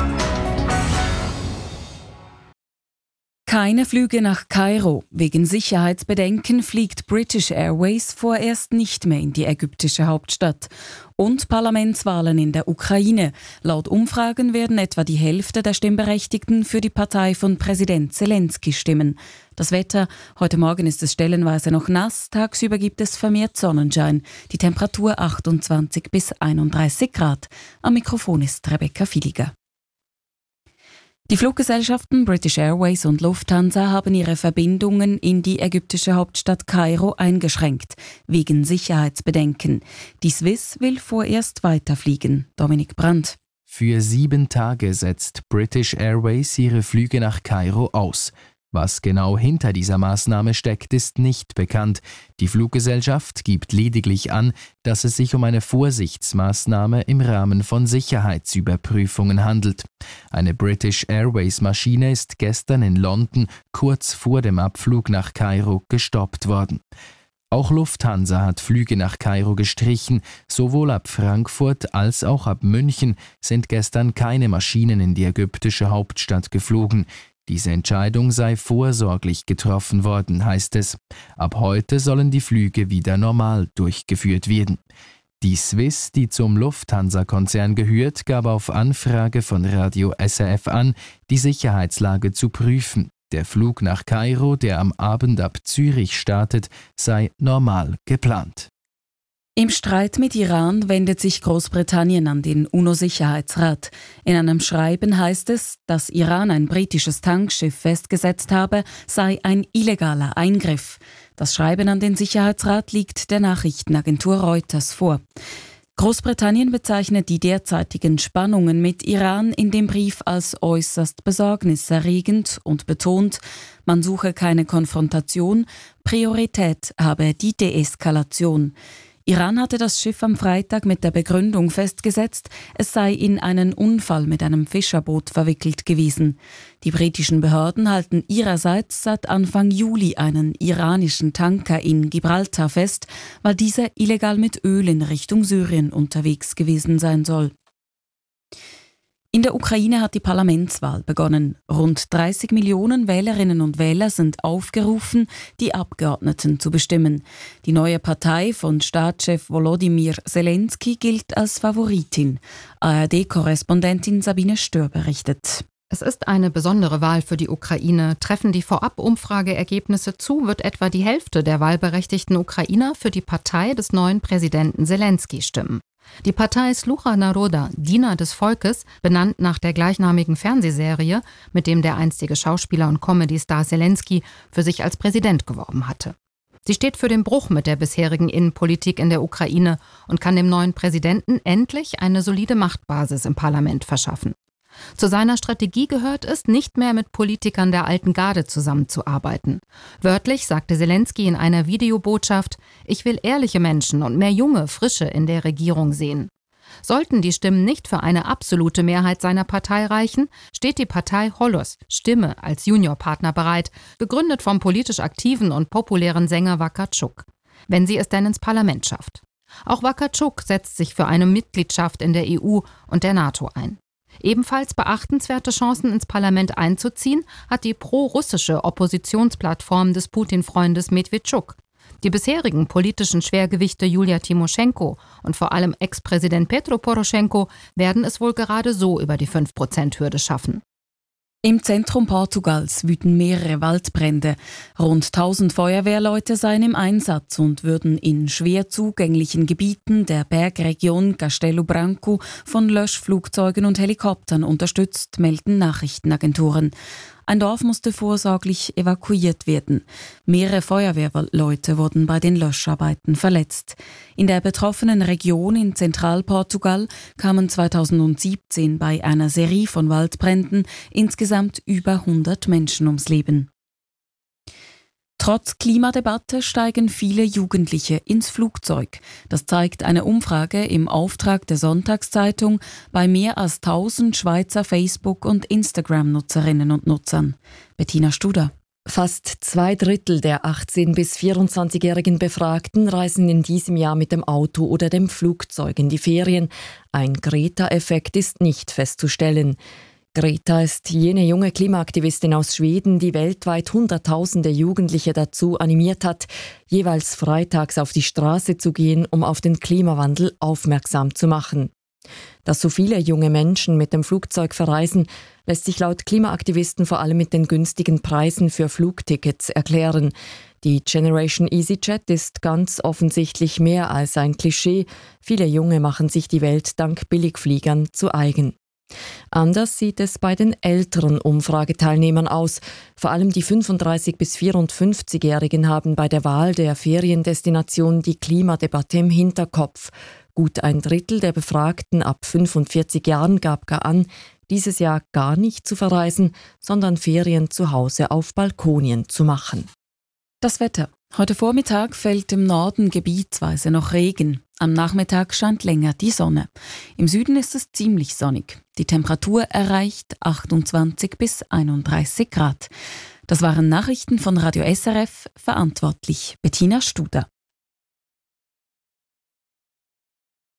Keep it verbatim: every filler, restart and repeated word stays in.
Keine Flüge nach Kairo. Wegen Sicherheitsbedenken fliegt British Airways vorerst nicht mehr in die ägyptische Hauptstadt. Und Parlamentswahlen in der Ukraine. Laut Umfragen werden etwa die Hälfte der Stimmberechtigten für die Partei von Präsident Zelensky stimmen. Das Wetter: Heute Morgen ist es stellenweise noch nass, tagsüber gibt es vermehrt Sonnenschein. Die Temperatur achtundzwanzig bis einunddreißig Grad. Am Mikrofon ist Rebecca Filiger. Die Fluggesellschaften British Airways und Lufthansa haben ihre Verbindungen in die ägyptische Hauptstadt Kairo eingeschränkt, wegen Sicherheitsbedenken. Die Swiss will vorerst weiterfliegen. Dominik Brandt. Für sieben Tage setzt British Airways ihre Flüge nach Kairo aus. Was genau hinter dieser Maßnahme steckt, ist nicht bekannt. Die Fluggesellschaft gibt lediglich an, dass es sich um eine Vorsichtsmaßnahme im Rahmen von Sicherheitsüberprüfungen handelt. Eine British Airways-Maschine ist gestern in London kurz vor dem Abflug nach Kairo gestoppt worden. Auch Lufthansa hat Flüge nach Kairo gestrichen. Sowohl ab Frankfurt als auch ab München sind gestern keine Maschinen in die ägyptische Hauptstadt geflogen. Diese Entscheidung sei vorsorglich getroffen worden, heißt es. Ab heute sollen die Flüge wieder normal durchgeführt werden. Die Swiss, die zum Lufthansa-Konzern gehört, gab auf Anfrage von Radio S R F an, die Sicherheitslage zu prüfen. Der Flug nach Kairo, der am Abend ab Zürich startet, sei normal geplant. Im Streit mit Iran wendet sich Großbritannien an den UNO-Sicherheitsrat. In einem Schreiben heißt es, dass Iran ein britisches Tankschiff festgesetzt habe, sei ein illegaler Eingriff. Das Schreiben an den Sicherheitsrat liegt der Nachrichtenagentur Reuters vor. Großbritannien bezeichnet die derzeitigen Spannungen mit Iran in dem Brief als äußerst besorgniserregend und betont, man suche keine Konfrontation, Priorität habe die Deeskalation. Iran hatte das Schiff am Freitag mit der Begründung festgesetzt, es sei in einen Unfall mit einem Fischerboot verwickelt gewesen. Die britischen Behörden halten ihrerseits seit Anfang Juli einen iranischen Tanker in Gibraltar fest, weil dieser illegal mit Öl in Richtung Syrien unterwegs gewesen sein soll. In der Ukraine hat die Parlamentswahl begonnen. Rund dreißig Millionen Wählerinnen und Wähler sind aufgerufen, die Abgeordneten zu bestimmen. Die neue Partei von Staatschef Volodymyr Zelensky gilt als Favoritin. A R D-Korrespondentin Sabine Stör berichtet. Es ist eine besondere Wahl für die Ukraine. Treffen die Vorab-Umfrageergebnisse zu, wird etwa die Hälfte der wahlberechtigten Ukrainer für die Partei des neuen Präsidenten Zelensky stimmen. Die Partei Slucha Naroda, Diener des Volkes, benannt nach der gleichnamigen Fernsehserie, mit dem der einstige Schauspieler und Comedy-Star Zelensky für sich als Präsident geworben hatte. Sie steht für den Bruch mit der bisherigen Innenpolitik in der Ukraine und kann dem neuen Präsidenten endlich eine solide Machtbasis im Parlament verschaffen. Zu seiner Strategie gehört es, nicht mehr mit Politikern der alten Garde zusammenzuarbeiten. Wörtlich sagte Zelensky in einer Videobotschaft: Ich will ehrliche Menschen und mehr junge, frische in der Regierung sehen. Sollten die Stimmen nicht für eine absolute Mehrheit seiner Partei reichen, steht die Partei Holos, Stimme, als Juniorpartner bereit, gegründet vom politisch aktiven und populären Sänger Wakatschuk, wenn sie es denn ins Parlament schafft. Auch Wakatschuk setzt sich für eine Mitgliedschaft in der E U und der NATO ein. Ebenfalls beachtenswerte Chancen ins Parlament einzuziehen, hat die pro-russische Oppositionsplattform des Putin-Freundes Medvedchuk. Die bisherigen politischen Schwergewichte Julia Timoschenko und vor allem Ex-Präsident Petro Poroschenko werden es wohl gerade so über die fünf Prozent Hürde schaffen. Im Zentrum Portugals wüten mehrere Waldbrände. Rund tausend Feuerwehrleute seien im Einsatz und würden in schwer zugänglichen Gebieten der Bergregion Castelo Branco von Löschflugzeugen und Helikoptern unterstützt, melden Nachrichtenagenturen. Ein Dorf musste vorsorglich evakuiert werden. Mehrere Feuerwehrleute wurden bei den Löscharbeiten verletzt. In der betroffenen Region in Zentralportugal kamen zweitausendsiebzehn bei einer Serie von Waldbränden insgesamt über hundert Menschen ums Leben. Trotz Klimadebatte steigen viele Jugendliche ins Flugzeug. Das zeigt eine Umfrage im Auftrag der Sonntagszeitung bei mehr als tausend Schweizer Facebook- und Instagram-Nutzerinnen und Nutzern. Bettina Studer. Fast zwei Drittel der achtzehn- bis vierundzwanzigjährigen Befragten reisen in diesem Jahr mit dem Auto oder dem Flugzeug in die Ferien. Ein Greta-Effekt ist nicht festzustellen. Greta ist jene junge Klimaaktivistin aus Schweden, die weltweit Hunderttausende Jugendliche dazu animiert hat, jeweils freitags auf die Straße zu gehen, um auf den Klimawandel aufmerksam zu machen. Dass so viele junge Menschen mit dem Flugzeug verreisen, lässt sich laut Klimaaktivisten vor allem mit den günstigen Preisen für Flugtickets erklären. Die Generation EasyJet ist ganz offensichtlich mehr als ein Klischee. Viele Junge machen sich die Welt dank Billigfliegern zu eigen. Anders sieht es bei den älteren Umfrageteilnehmern aus. Vor allem die fünfunddreißig- bis vierundfünfzigjährigen haben bei der Wahl der Feriendestination die Klimadebatte im Hinterkopf. Gut ein Drittel der Befragten ab fünfundvierzig Jahren gab gar an, dieses Jahr gar nicht zu verreisen, sondern Ferien zu Hause auf Balkonien zu machen. Das Wetter. Heute Vormittag fällt im Norden gebietsweise noch Regen. Am Nachmittag scheint länger die Sonne. Im Süden ist es ziemlich sonnig. Die Temperatur erreicht achtundzwanzig bis einunddreißig Grad. Das waren Nachrichten von Radio S R F, verantwortlich Bettina Studer.